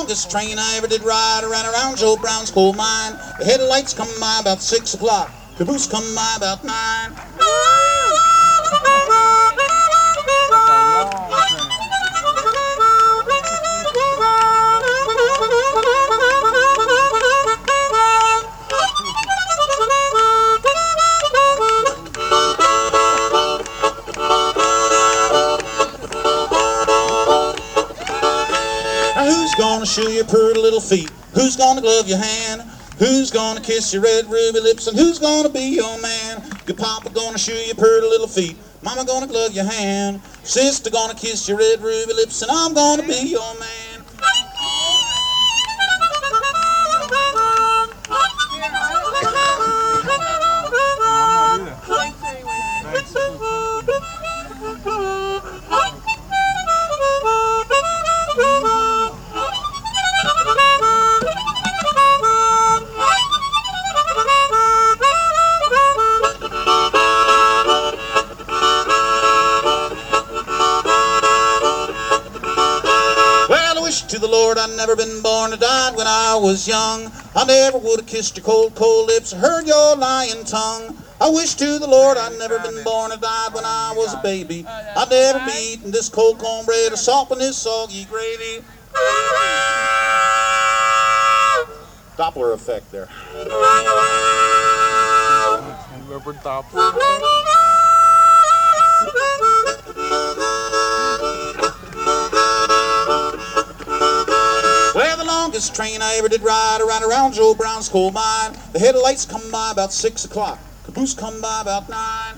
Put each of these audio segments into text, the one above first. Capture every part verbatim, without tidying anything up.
longest train I ever did ride ran around Joe Brown's coal mine. The headlights come by about six o'clock. Caboose come by about nine. Now who's gonna shoe your pretty little feet? Who's gonna glove your hand? Who's gonna kiss your red ruby lips? And who's gonna be your man? Your papa gonna shoe your pretty little feet. Mama gonna glove your hand. Sister gonna kiss your red ruby lips. And I'm gonna be your man. To the Lord, I'd never been born. I died when I was young. I never would have kissed your cold, cold lips or heard your lying tongue. I wish to the Lord I'd never been born. I died when I was a baby. I'd never be eating this cold cornbread or salt in this soggy gravy. Doppler effect there. Rubber Doppler. Well, the longest train I ever did ride around around Joe Brown's coal mine. The headlights come by about six o'clock. Caboose come by about nine.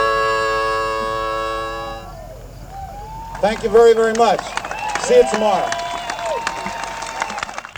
Thank you very, very much. See you tomorrow.